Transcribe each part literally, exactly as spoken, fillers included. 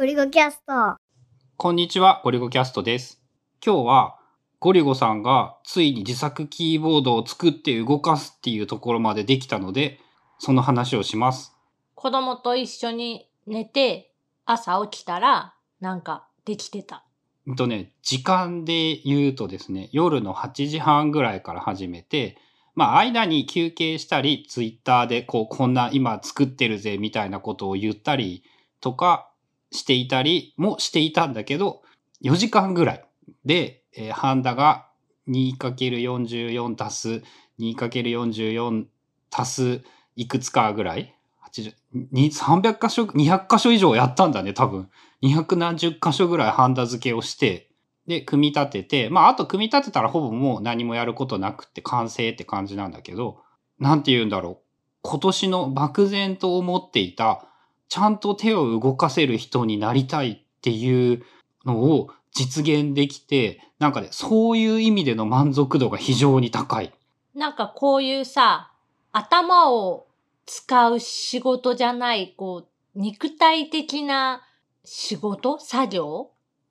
ゴリゴキャスト。 こんにちは、ゴリゴキャストです。今日はゴリゴさんがついに自作キーボードを作って動かすっていうところまでできたので、その話をします。 子供と一緒に寝て、朝起きたらなんかできてた。 えっとね、時間で言うとですね、夜のはちじはんぐらいから始めて、まあ間に休憩したり、ツイッターでこう、こんな今作ってるぜみたいなことを言ったりとかしていたりもしていたんだけど、よじかんぐらいで、えー、ハンダが にかけるよんじゅうよん 足す にかけるよんじゅうよん 足すいくつかぐらいはちじゅう、さんびゃく箇所、にひゃく箇所以上やったんだね、多分。にひゃくなんじゅっ箇所ぐらいハンダ付けをして、で、組み立てて、まあ、あと組み立てたらほぼもう何もやることなくって完成って感じなんだけど、なんて言うんだろう。今年の漠然と思っていた、ちゃんと手を動かせる人になりたいっていうのを実現できて、なんかね、そういう意味での満足度が非常に高い。 なんかこういうさ、頭を使う仕事じゃない、こう、肉体的な仕事作業って、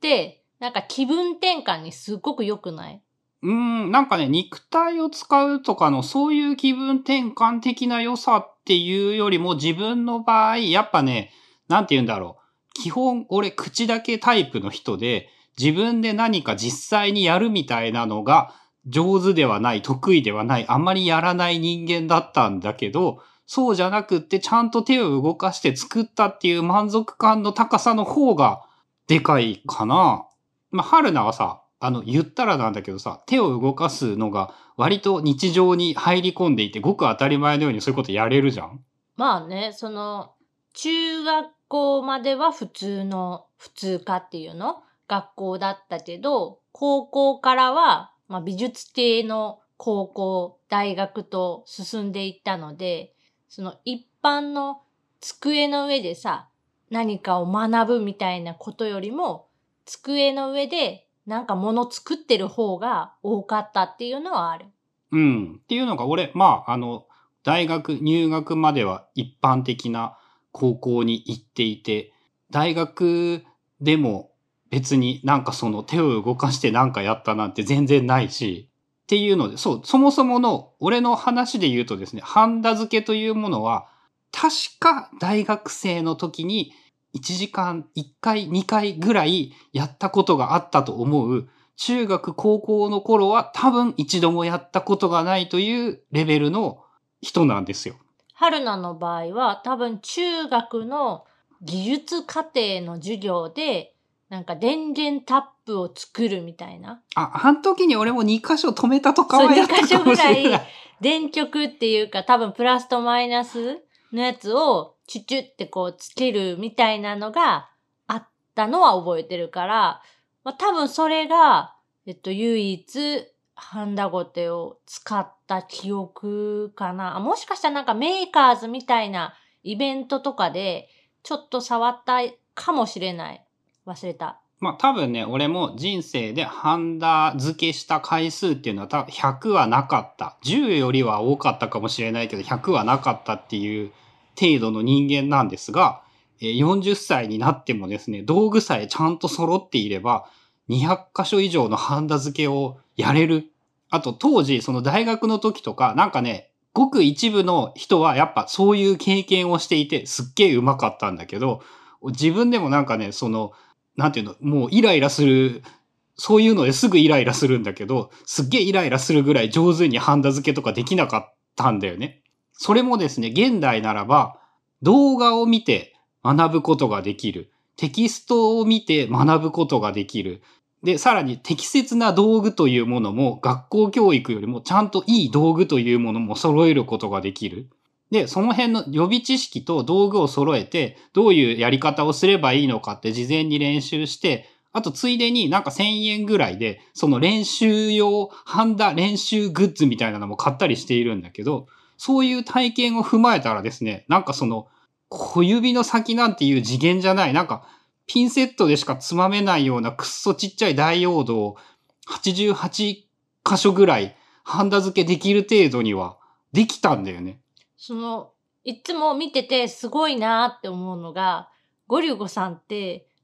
なんか気分転換にすごく良くない？ うーん、なんかね、肉体を使うとかのそういう気分転換的な良さっていうよりも自分の場合、やっぱね、なんて言うんだろう。基本、俺口だけタイプの人で、自分で何か実際にやるみたいなのが上手ではない、得意ではない、あんまりやらない人間だったんだけど、そうじゃなくってちゃんと手を動かして作ったっていう満足感の高さの方がでかいかな。まあ、春菜はさ、あの、言ったらなんだけどさ、手を動かすのが割と日常に入り込んでいて、ごく当たり前のようにそういうことやれるじゃん？ まあね、その、中学校までは普通の、普通科っていうの学校だったけど、高校からは、まあ、美術系の高校、大学と進んでいったので、その一般の机の上でさ、何かを学ぶみたいなことよりも、机の上でなんか物作ってる方が多かったっていうのはある。 うん。っていうのが俺、まあ、あの、大学入学までは一般的な高校に行っていて、大学でも別になんかその手を動かしてなんかやったなんて全然ないし、っていうので、そう、そもそもの俺の話で言うとですね、ハンダ付けというものは、確か大学生の時にいちじかんいっかいにかいぐらいやったことがあったと思う。中学高校の頃は多分一度もやったことがないというレベルの人なんですよ。 春菜の場合は多分中学の技術課程の授業でなんか電源タップを作るみたいな。 あ、あの時に俺もに箇所止めたとかそう、 はやっに箇たかも所ぐらしれないい。電極っていうか多分プラスとマイナスのやつをチュチュってこうつけるみたいなのがあったのは覚えてるから、まあ、多分それが、えっと、唯一ハンダゴテを使った記憶かな。あ、もしかしたらなんかメーカーズみたいなイベントとかでちょっと触ったかもしれない。忘れた。 まあ多分ね、俺も人生でハンダ付けした回数っていうのは多分ひゃくはなかった。じゅうよりは多かったかもしれないけどひゃくはなかったっていう程度の人間なんですが、よんじゅっさいになってもですね、道具さえちゃんと揃っていればにひゃく箇所以上のハンダ付けをやれる。あと当時その大学の時とかなんかね、ごく一部の人はやっぱそういう経験をしていてすっげえ上手かったんだけど、自分でもなんかね、そのなんていうの、もうイライラする、そういうのですぐイライラするんだけど、すっげえイライラするぐらい上手にハンダ付けとかできなかったんだよね。それもですね、現代ならば、動画を見て学ぶことができる。テキストを見て学ぶことができる。で、さらに適切な道具というものも学校教育よりもちゃんといい道具というものも揃えることができる。で、その辺の予備知識と道具を揃えて、どういうやり方をすればいいのかって事前に練習して、あとついでになんかせんえんぐらいで、その練習用、ハンダ練習グッズみたいなのも買ったりしているんだけど、そういう体験を踏まえたらですね、なんかその、小指の先なんていう次元じゃない、なんか、ピンセットでしかつまめないようなくっそちっちゃいダイオードをはちじゅうはち箇所ぐらいハンダ付けできる程度にはできたんだよね。 その、いつも見ててすごいなーって思うのが、ゴリュゴさんって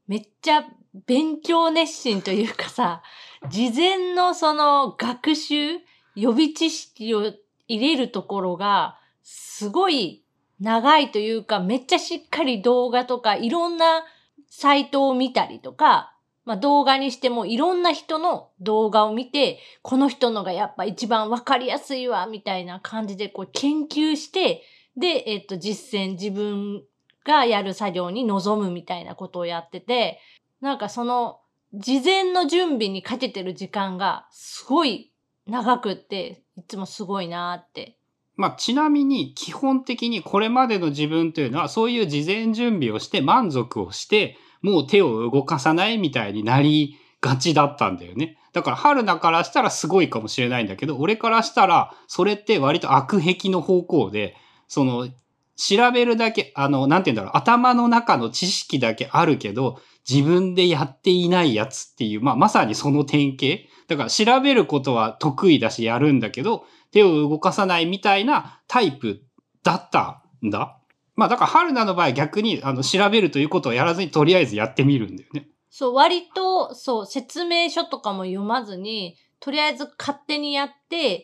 めっちゃ勉強熱心というかさ、事前のその学習、予備知識を入れるところが、すごい長いというか、めっちゃしっかり動画とかいろんなサイトを見たりとか、まあ動画にしてもいろんな人の動画を見て、この人のがやっぱ一番わかりやすいわ、みたいな感じでこう研究して、で、えっと、実践、自分がやる作業に臨むみたいなことをやってて、なんかその、事前の準備にかけてる時間がすごい長くって、いつもすごいなーって。 まあ、ちなみに基本的にこれまでの自分というのはそういう事前準備をして満足をしてもう手を動かさないみたいになりがちだったんだよね。だから春菜からしたらすごいかもしれないんだけど、俺からしたらそれって割と悪癖の方向で、その調べるだけ、あの、なんて言うんだろう、頭の中の知識だけあるけど自分でやっていないやつっていう、まあまさにその典型。だから調べることは得意だしやるんだけど、手を動かさないみたいなタイプだったんだ。まあだから春菜の場合逆にあの調べるということをやらずにとりあえずやってみるんだよね。 そう、割と、そう、説明書とかも読まずに、とりあえず勝手にやって、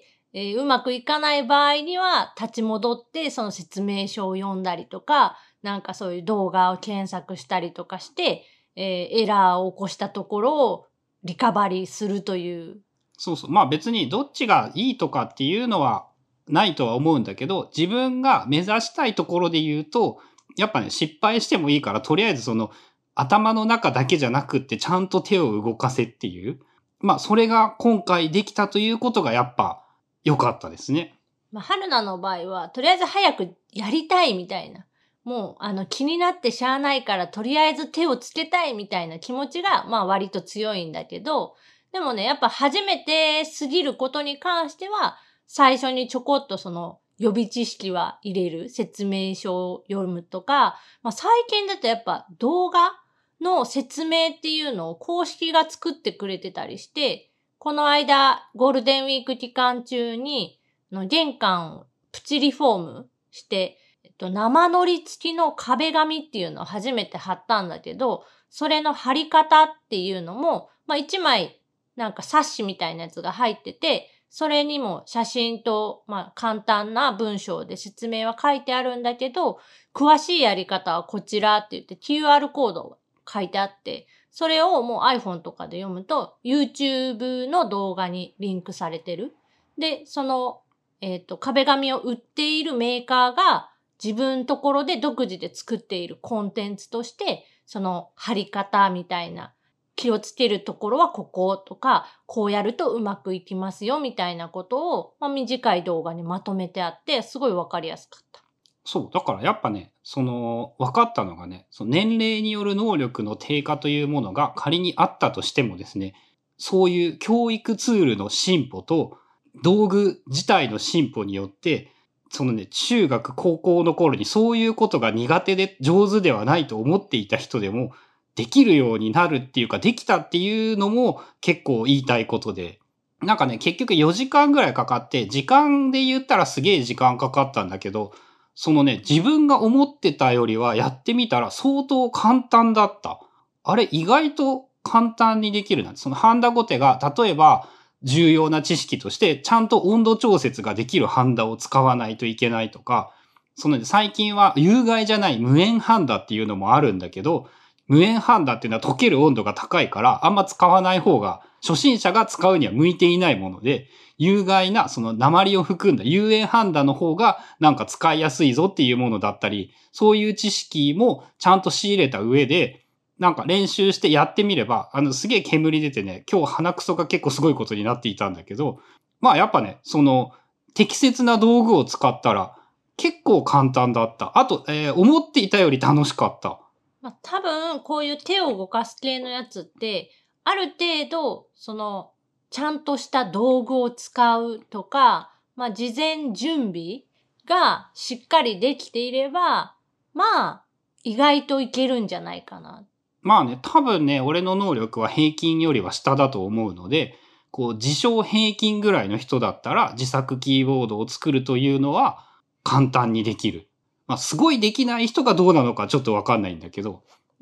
えーうまくいかない場合には立ち戻ってその説明書を読んだりとか、なんかそういう動画を検索したりとかして、えーエラーを起こしたところをリカバリーするという。 そうそう。まあ別にどっちがいいとかっていうのはないとは思うんだけど、自分が目指したいところで言うと、やっぱね、失敗してもいいから、とりあえずその頭の中だけじゃなくってちゃんと手を動かせっていう。まあそれが今回できたということがやっぱ良かったですね。 まあ、春菜の場合は、とりあえず早くやりたいみたいな。もう、あの、気になってしゃあないから、とりあえず手をつけたいみたいな気持ちが、まあ割と強いんだけど、でもね、やっぱ初めてすぎることに関しては、最初にちょこっとその予備知識は入れる、説明書を読むとか、まあ最近だとやっぱ動画の説明っていうのを公式が作ってくれてたりして、この間、ゴールデンウィーク期間中に、の玄関をプチリフォームして、えっと、生のり付きの壁紙っていうのを初めて貼ったんだけど、それの貼り方っていうのも、まあ一枚なんか冊子みたいなやつが入ってて、それにも写真と、まあ簡単な文章で説明は書いてあるんだけど、詳しいやり方はこちらって言って キューアール コードが書いてあって、それをもう iPhone とかで読むと YouTube の動画にリンクされてる。で、そのえっと、壁紙を売っているメーカーが自分ところで独自で作っているコンテンツとして、その貼り方みたいな、気をつけるところはこことか、こうやるとうまくいきますよみたいなことを、まあ、短い動画にまとめてあって、すごいわかりやすかった。 そう。だからやっぱね、その、分かったのがね、その年齢による能力の低下というものが仮にあったとしてもですね、そういう教育ツールの進歩と、道具自体の進歩によって、そのね、中学、高校の頃にそういうことが苦手で上手ではないと思っていた人でも、できるようになるっていうか、できたっていうのも結構言いたいことで。なんかね、結局よじかんぐらいかかって、時間で言ったらすげえ時間かかったんだけど、そのね、自分が思ってたよりはやってみたら相当簡単だった。あれ、意外と簡単にできるな。そのハンダゴテが、例えば、重要な知識として、ちゃんと温度調節ができるハンダを使わないといけないとか、その最近は有害じゃない無塩ハンダっていうのもあるんだけど、無塩ハンダっていうのは溶ける温度が高いから、あんま使わない方が、初心者が使うには向いていないもので、有害なその鉛を含んだ有塩ハンダの方がなんか使いやすいぞっていうものだったり、そういう知識もちゃんと仕入れた上で、なんか練習してやってみれば、あの、すげえ煙出てね、今日鼻くそが結構すごいことになっていたんだけど、まあやっぱね、その、適切な道具を使ったら、結構簡単だった。あと、えー、思っていたより楽しかった。 まあ、多分、こういう手を動かす系のやつって、ある程度、その、ちゃんとした道具を使うとか、まあ、事前準備がしっかりできていれば、まあ、意外といけるんじゃないかな。 まあね、多分ね、俺の能力は平均よりは下だと思うので、こう、自称平均ぐらいの人だったら、自作キーボードを作るというのは簡単にできる。まあ、すごいできない人がどうなのかちょっとわかんないんだけど。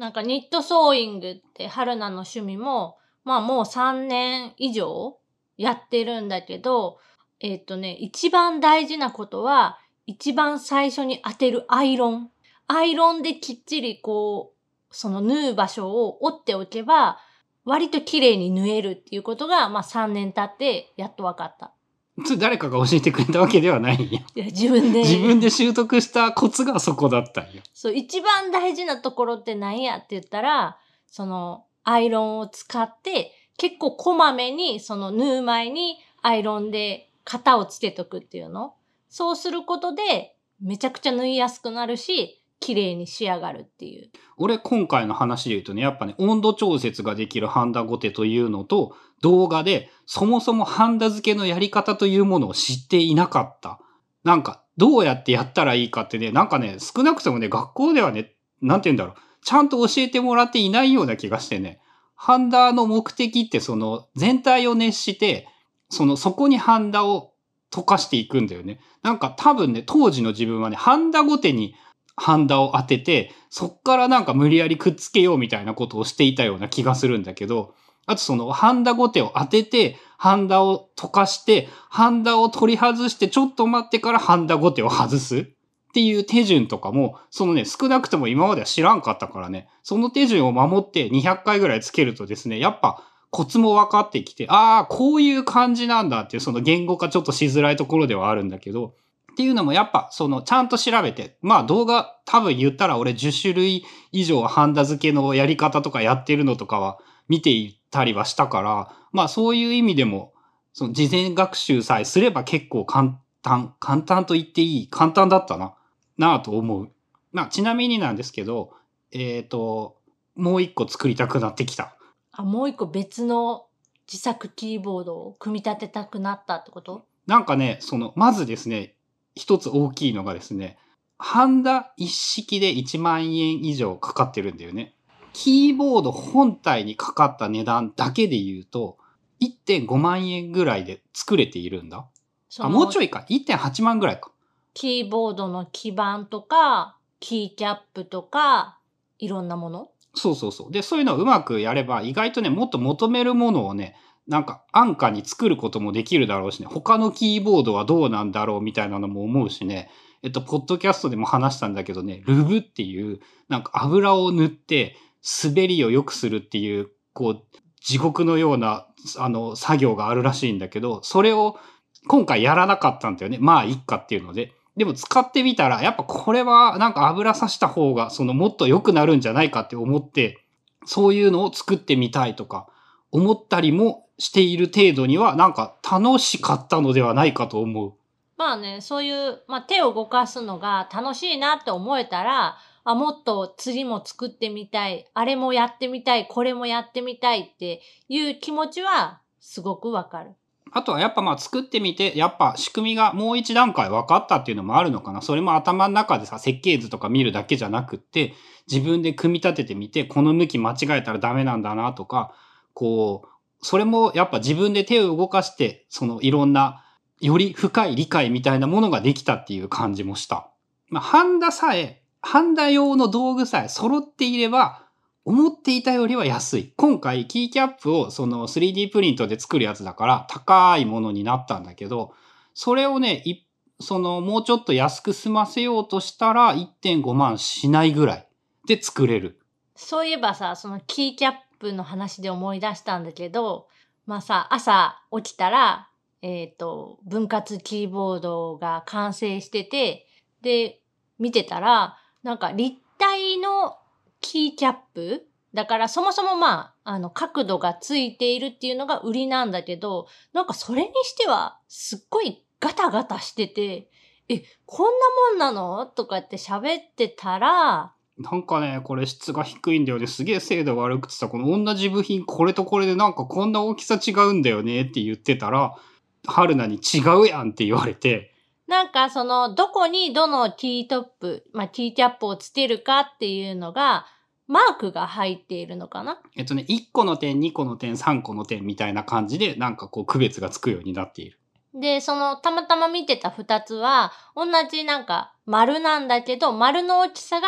なんかニットソーイングって春菜の趣味も、まあもうさんねん以上やってるんだけど、えっとね、一番大事なことは、一番最初に当てるアイロン。アイロンできっちりこう、その縫う場所を折っておけば、割と綺麗に縫えるっていうことが、まあさんねん経ってやっと分かった。 それ誰かが教えてくれたわけではないんや。 いや、自分で。 自分で習得したコツがそこだったんや。 そう、一番大事なところって何やって言ったら、その、アイロンを使って、結構こまめに、その縫う前にアイロンで型をつけとくっていうの。そうすることで、めちゃくちゃ縫いやすくなるし、綺麗に仕上がるっていう。 俺今回の話で言うとね、やっぱね、温度調節ができるハンダゴテというのと、動画でそもそもハンダ付けのやり方というものを知っていなかった。なんか、どうやってやったらいいかってね、なんかね、少なくともね、学校ではね、なんて言うんだろう、ちゃんと教えてもらっていないような気がしてね、ハンダの目的ってその全体を熱して、そのそこにハンダを溶かしていくんだよね。なんか多分ね、当時の自分はね、ハンダゴテにハンダを当てて、そっからなんか無理やりくっつけようみたいなことをしていたような気がするんだけど、あとそのハンダゴテを当てて、ハンダを溶かして、ハンダを取り外して、ちょっと待ってからハンダゴテを外すっていう手順とかも、そのね、少なくとも今までは知らんかったからね、その手順を守ってにひゃっかいぐらいつけるとですね、やっぱコツも分かってきて、ああ、こういう感じなんだっていう、その言語化ちょっとしづらいところではあるんだけど、っていうのもやっぱそのちゃんと調べて、まあ動画多分言ったら俺じゅっしゅるい以上ハンダ付けのやり方とかやってるのとかは見ていたりはしたから、まあそういう意味でもその事前学習さえすれば結構簡単、簡単と言っていい、簡単だったな、なぁと思う。まあちなみになんですけど、えっと、もう一個作りたくなってきた。 あ、もう一個別の自作キーボードを組み立てたくなったってこと？ なんかね、その、まずですね、一つ大きいのがですね、ハンダ一式でいちまんえん以上かかってるんだよね。キーボード本体にかかった値段だけで言うと、いってんごまんえんぐらいで作れているんだ。あ、もうちょいか。いってんはちまんぐらいか。 キーボードの基板とか、キーキャップとか、いろんなもの？ そうそうそう。で、そういうのをうまくやれば、意外とね、もっと求めるものをね、なんか安価に作ることもできるだろうしね、他のキーボードはどうなんだろうみたいなのも思うしね、えっと、ポッドキャストでも話したんだけどね、ルブっていう、なんか油を塗って滑りを良くするっていう、こう、地獄のような、あの、作業があるらしいんだけど、それを今回やらなかったんだよね。まあ、いっかっていうので。でも使ってみたら、やっぱこれはなんか油さした方が、そのもっと良くなるんじゃないかって思って、そういうのを作ってみたいとか、思ったりもしている程度には、なんか楽しかったのではないかと思う。 まあね、そういう、まあ手を動かすのが楽しいなって思えたら、あ、もっと釣りも作ってみたい、あれもやってみたい、これもやってみたいっていう気持ちはすごくわかる。 あとはやっぱまあ作ってみて、やっぱ仕組みがもう一段階分かったっていうのもあるのかな。それも頭の中でさ、設計図とか見るだけじゃなくって、自分で組み立ててみて、この向き間違えたらダメなんだなとか、こう、それもやっぱ自分で手を動かして、そのいろんな、より深い理解みたいなものができたっていう感じもした。まあ、ハンダさえ、ハンダ用の道具さえ揃っていれば、思っていたよりは安い。今回キーキャップをその スリーディー プリントで作るやつだから高いものになったんだけど、それをね、いそのもうちょっと安く済ませようとしたら いってんごまんしないぐらいで作れる。 そういえばさ、そのキーキャップの話で思い出したんだけど、まあさ、朝起きたら、えっと、分割キーボードが完成してて、で、見てたら、なんか立体のキーキャップだからそもそもまあ、あの、角度がついているっていうのが売りなんだけど、なんかそれにしてはすっごいガタガタしてて、え、こんなもんなのとかって喋ってたら、 なんかね、これ質が低いんだよね。すげえ精度悪くてさ、この同じ部品これとこれでなんかこんな大きさ違うんだよねって言ってたら、春菜に違うやんって言われて、 なんかその、どこにどのティートップ、まあ、ティーキャップをつけるかっていうのが、マークが入っているのかな？ えっとね、いっこの点、にこの点、さんこの点みたいな感じで、なんかこう区別がつくようになっている。 で、その、たまたま見てたふたつは、同じなんか丸なんだけど、丸の大きさが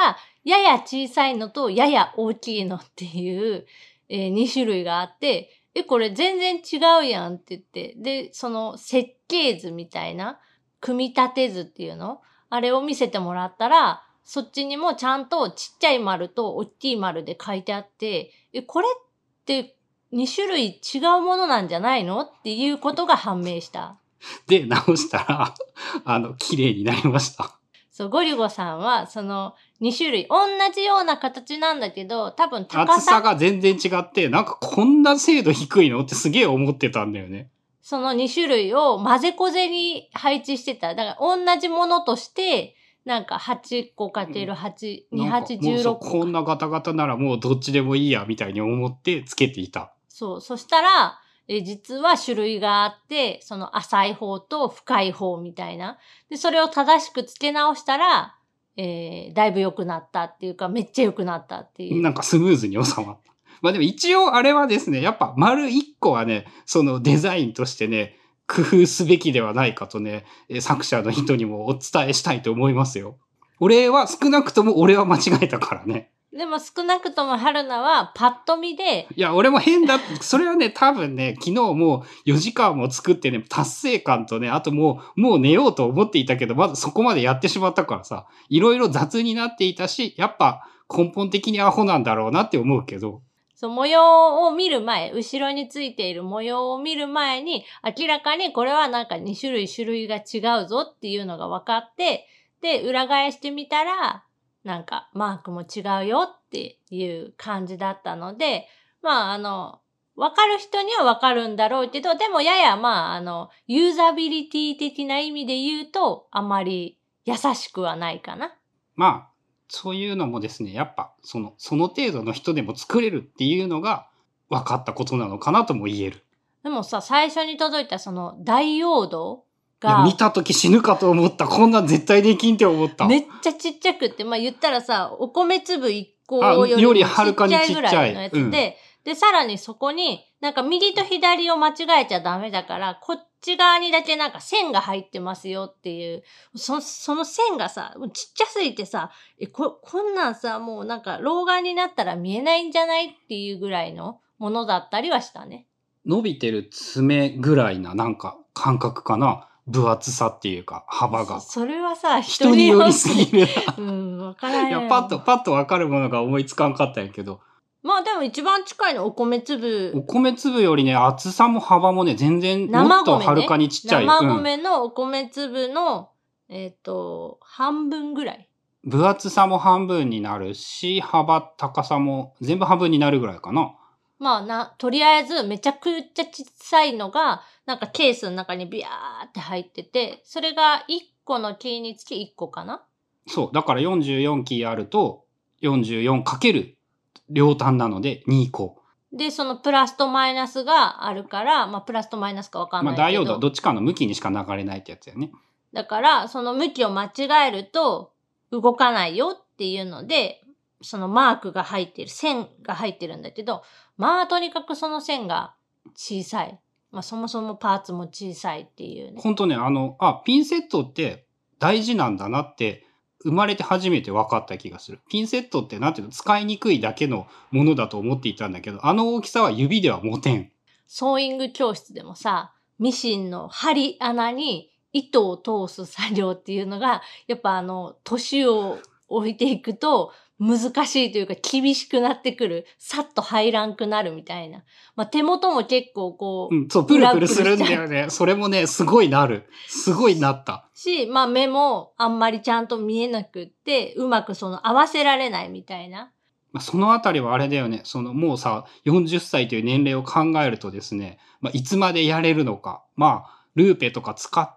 やや小さいのとやや大きいのっていう、えー、に種類があって、え、これ全然違うやんって言って、で、その設計図みたいな、組み立て図っていうのあれを見せてもらったら、そっちにもちゃんとちっちゃい丸と大きい丸で書いてあって、え、これってに種類違うものなんじゃないのっていうことが判明した。 で、直したら、あの、綺麗になりました。 そう、ゴリゴさんは、そのに種類、同じような形なんだけど、多分高さ。 厚さが全然違って、なんかこんな精度低いのってすげえ思ってたんだよね。 そのに種類を混ぜこぜに配置してた。だから同じものとして、なんかはちこかけるはち、に、はち、じゅうろくこ。 こんなガタガタならもうどっちでもいいや、みたいに思ってつけていた。 そう。そしたら、え実は種類があって、その浅い方と深い方みたいな。で、それを正しく付け直したら、えー、だいぶ良くなったっていうか、めっちゃ良くなったっていう。 なんかスムーズに収まった。まあでも一応あれはですね、やっぱ丸一個はね、そのデザインとしてね、工夫すべきではないかとね、作者の人にもお伝えしたいと思いますよ。俺は少なくとも俺は間違えたからね。 でも少なくとも春菜はパッと見で。 いや、俺も変だって、それはね、多分ね、昨日もうよじかんも作ってね、達成感とね、あともう、もう寝ようと思っていたけど、まずそこまでやってしまったからさ、いろいろ雑になっていたし、やっぱ根本的にアホなんだろうなって思うけど。 そう、模様を見る前、後ろについている模様を見る前に、明らかにこれはなんかに種類種類が違うぞっていうのが分かって、で、裏返してみたら、なんかマークも違うよっていう感じだったので、まああの、分かる人には分かるんだろうけど、でもややまああの、ユーザビリティ的な意味で言うと、あまり優しくはないかな。 まあ、そういうのもですね、やっぱ、その、その程度の人でも作れるっていうのが分かったことなのかなとも言える。 でもさ、最初に届いたそのダイオードが。いや、見たとき死ぬかと思った。こんなん絶対できんって思った。 めっちゃちっちゃくって、まあ言ったらさ、お米粒いっこよりもちっちゃいぐらいのやつで、うん、で、さらにそこに、なんか右と左を間違えちゃダメだから、こっち側にだけなんか線が入ってますよっていう、そその線がさ、ちっちゃすぎてさ、え、こ、こんなんさ、もうなんか老眼になったら見えないんじゃないっていうぐらいのものだったりはしたね。 伸びてる爪ぐらいななんか感覚かな。分厚さっていうか、幅が。 そ, それはさ、 人によりすぎるな。 うん、わからない。 いや、パッと、パッとわかるものが思いつかんかったんやけど。 まあでも一番近いのお米粒。 お米粒よりね、厚さも幅もね、全然もっとはるかにちっちゃい。 生米のお米粒の、うん、えっと、半分ぐらい。 分厚さも半分になるし、幅、高さも全部半分になるぐらいかな。 まあな、とりあえずめちゃくちゃちっさいのが、なんかケースの中にビヤーって入ってて、それがいっこのキーにつきいっこかな？ そう。だからよんじゅうよんキーあると、よんじゅうよんかける両端なのでにこ。 で、そのプラスとマイナスがあるから、まあプラスとマイナスかわかんないけど。 まあダイオードはどっちかの向きにしか流れないってやつやね。 だから、その向きを間違えると動かないよっていうので、そのマークが入ってる、線が入ってるんだけど、まあとにかくその線が小さい。まあそもそもパーツも小さいっていうね。 ほんとね、あの、あ、ピンセットって大事なんだなって生まれて初めて分かった気がする。ピンセットってなんていうの、使いにくいだけのものだと思っていたんだけど、あの大きさは指では持てん。 ソーイング教室でもさ、ミシンの針穴に糸を通す作業っていうのが、やっぱあの、年を置いていくと難しいというか厳しくなってくる。さっと入らんくなるみたいな。まあ、手元も結構こう。 うん、そう、プルプルするんだよね。それもね、すごいなる。すごいなった。 し、まあ目もあんまりちゃんと見えなくって、うまくその合わせられないみたいな。 そのあたりはあれだよね。そのもうさ、よんじゅっさいという年齢を考えるとですね、まあ、いつまでやれるのか。まあ、ルーペとか使って、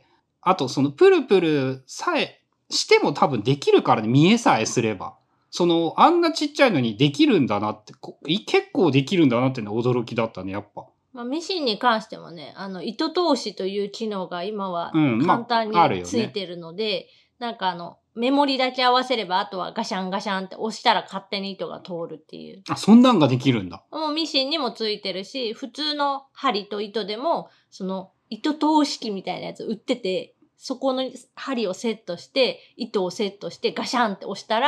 あとそのプルプルさえしても多分できるからね、見えさえすれば。その、あんなちっちゃいのにできるんだなって、結構できるんだなってのは驚きだったね、やっぱ。 まあ、ミシンに関してもね、あの、糸通しという機能が今は簡単についてるので、うんまあね、なんかあの、メモリだけ合わせれば、あとはガシャンガシャンって押したら勝手に糸が通るっていう。 あ、そんなんができるんだ。 もうミシンにもついてるし、普通の針と糸でも、その、糸通し機みたいなやつ売ってて、そこの針をセットして、糸をセットしてガシャンって押したら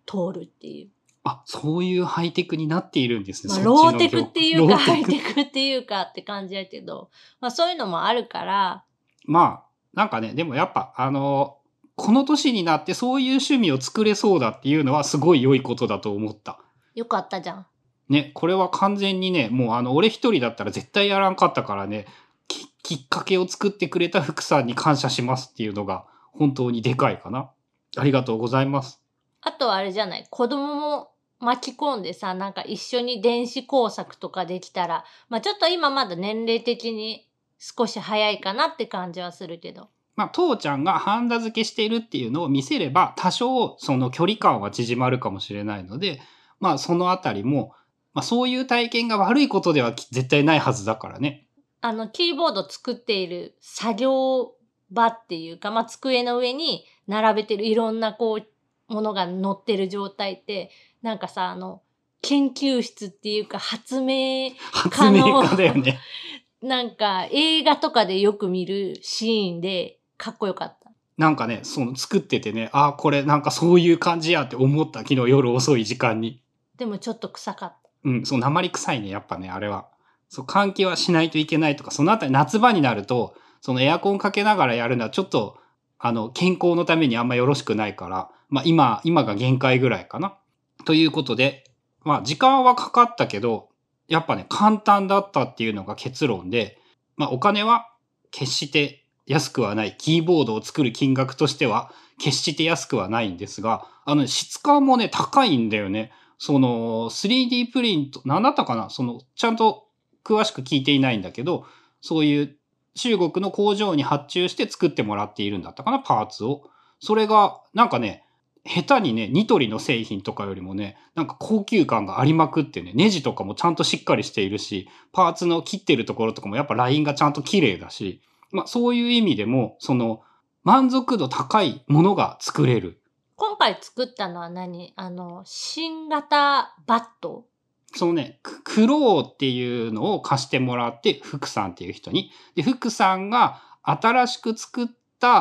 通るっていう。 あ、そういうハイテクになっているんですね。 まあ、 そっちのローテクっていうか、 ローハイテクっていうかって感じやけど、まあそういうのもあるから。 まあ、なんかね、でもやっぱ、あの、この年になってそういう趣味を作れそうだっていうのはすごい良いことだと思った。 よかったじゃん。 ね、これは完全にね、もうあの、俺一人だったら絶対やらんかったからね、き、きっかけを作ってくれた福さんに感謝しますっていうのが本当にでかいかな。ありがとうございます。 あとはあれじゃない、子供も巻き込んでさ、なんか一緒に電子工作とかできたら、まあちょっと今まだ年齢的に少し早いかなって感じはするけど。 まあ、父ちゃんがハンダ付けしているっていうのを見せれば、多少その距離感は縮まるかもしれないので、まあそのあたりも、まあそういう体験が悪いことでは絶対ないはずだからね。 あの、キーボード作っている作業場っていうか、まあ机の上に並べてるいろんなこう、ものが載ってる状態って、なんかさ、あの、研究室っていうか発明発明家だよね。 なんか映画とかでよく見るシーンでかっこよかった。 なんかね、その作っててね、ああ、これなんかそういう感じやって思った、昨日夜遅い時間に。 でもちょっと臭かった。 うん、そう、鉛臭いね、やっぱね、あれは。そう、換気はしないといけないとか、そのあたり夏場になると、そのエアコンかけながらやるのはちょっと、あの、健康のためにあんまよろしくないから、まあ今、今が限界ぐらいかな。ということで、まあ時間はかかったけど、やっぱね、簡単だったっていうのが結論で、まあお金は決して安くはない。キーボードを作る金額としては決して安くはないんですが、あの、質感もね、高いんだよね。その スリーディー プリント、何だったかなその、ちゃんと詳しく聞いていないんだけど、そういう中国の工場に発注して作ってもらっているんだったかなパーツを。それが、なんかね、下手にね、ニトリの製品とかよりもね、なんか高級感がありまくってね、ネジとかもちゃんとしっかりしているし、パーツの切ってるところとかもやっぱラインがちゃんと綺麗だし、まあそういう意味でも、その、満足度高いものが作れる。 今回作ったのは何？あの、新型バット？ そのね、クローっていうのを貸してもらって、福さんっていう人に。で、福さんが新しく作った、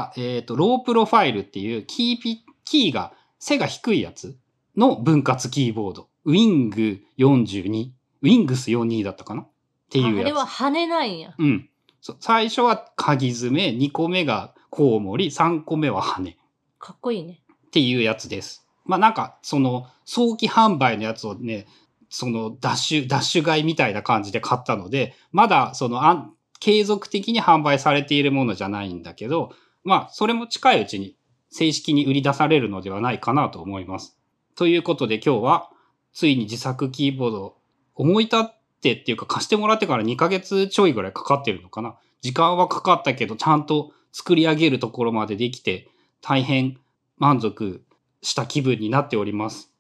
えっと、ロープロファイルっていうキーピ、キーが、背が低いやつの分割キーボード。ウィングよんじゅうに。ウィングスよんじゅうにだったかなっていうやつ。 あれは羽ないんや。 うん。最初は鍵爪、にこめがコウモリ、さんこめは羽。 かっこいいね。 っていうやつです。まあなんか、その、早期販売のやつをね、その、ダッシュ、ダッシュ買いみたいな感じで買ったので、まだ、その、あん継続的に販売されているものじゃないんだけど、まあ、それも近いうちに正式に売り出されるのではないかなと思います。ということで今日は、ついに自作キーボードを思い立ってっていうか貸してもらってからにかげつちょいぐらいかかってるのかな。時間はかかったけど、ちゃんと作り上げるところまでできて、大変満足した気分になっております。